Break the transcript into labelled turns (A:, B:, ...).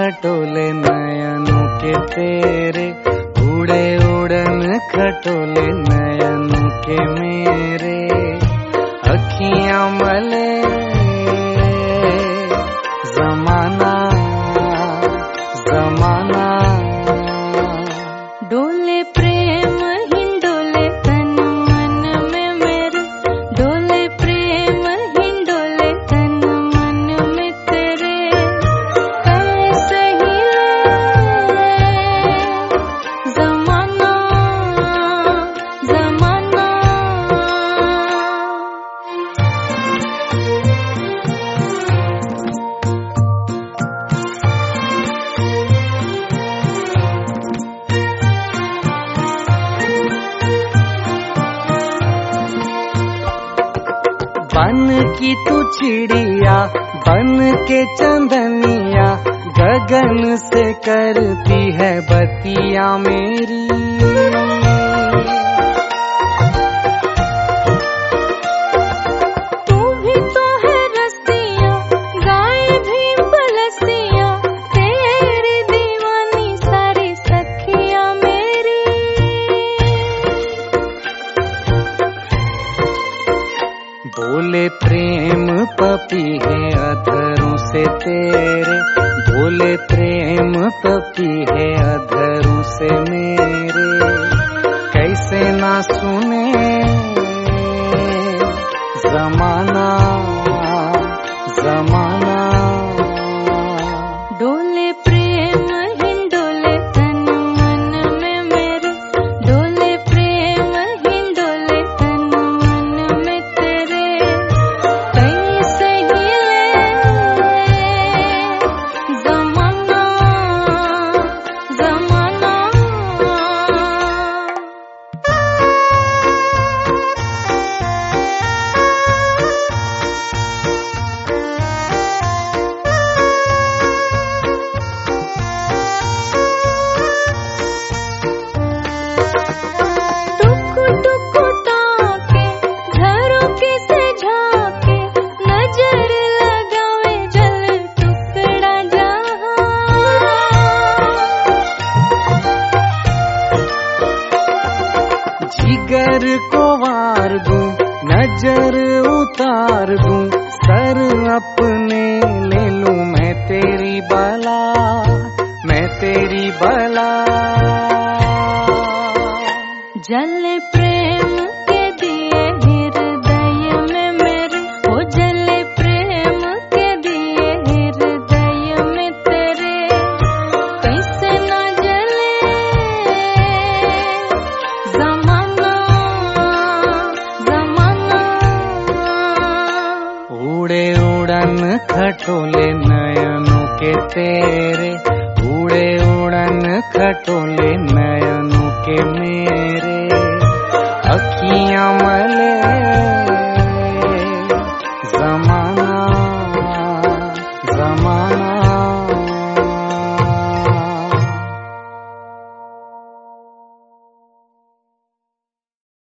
A: खटोले नयनों के तेरे, उड़े उड़न खटोले नयनों के मेरे, अखियां मले जमाना जमाना।
B: डोले प्रेम हिंडोले तन मन में मेरे, डोले प्रेम हिंडोले तन मन में तेरे, कैसे हिले जमाना जमाना।
A: बन की तू चिड़िया बन के चंदनिया, गगन से करती है बतिया मेरी।
B: तू भी तो है रस्तियाँ गाए भी बलसियाँ, तेरी दीवानी सारी सखियाँ मेरी।
A: बोले प्रेम पपी है अधरों से तेरे, बोले प्रेम पपी है अधरों से मेरे, कैसे ना सुने जमाना जमाना।
B: डोले प्रेम हिंडोले तन मन में मेरे, डोले प्रेम हिंडोले तन मन में तेरे, कैसे हिले जमाना जमाना। टुकु टुकु ताके झरोखे से झाके, नजर लगावे जल टुकड़ा जहां।
A: जिगर को वार दूं नजर उतार दूं, सर अपने ले लूं मैं तेरी बला, मैं तेरी बला।
B: जले प्रेम के दिए हृदय में मेरे, ओ जले प्रेम के दिए हृदय में तेरे, कैसे ना जले जमाना जमाना।
A: उड़े उड़न खटोले नयनों के तेरे, उड़े उड़न खटोले नयनों के मेरे, अखियां मले जमाना।